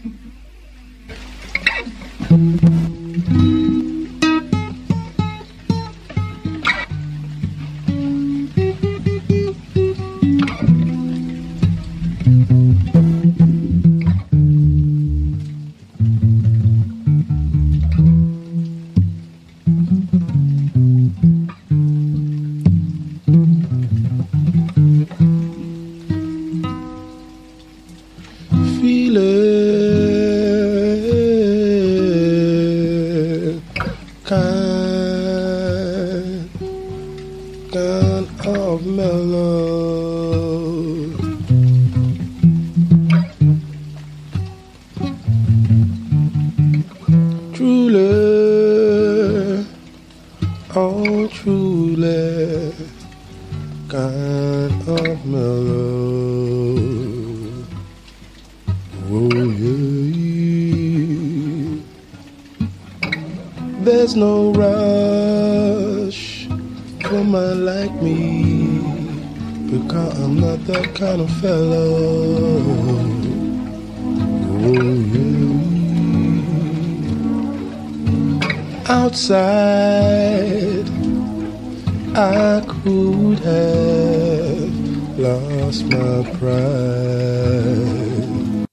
Feeling kind of mellow. Truly, oh truly, kind of mellow. Oh yeah. There's no rush for a man like me, because I'm not that kind of fellow. Oh yeah. Outside, I could have lost my pride.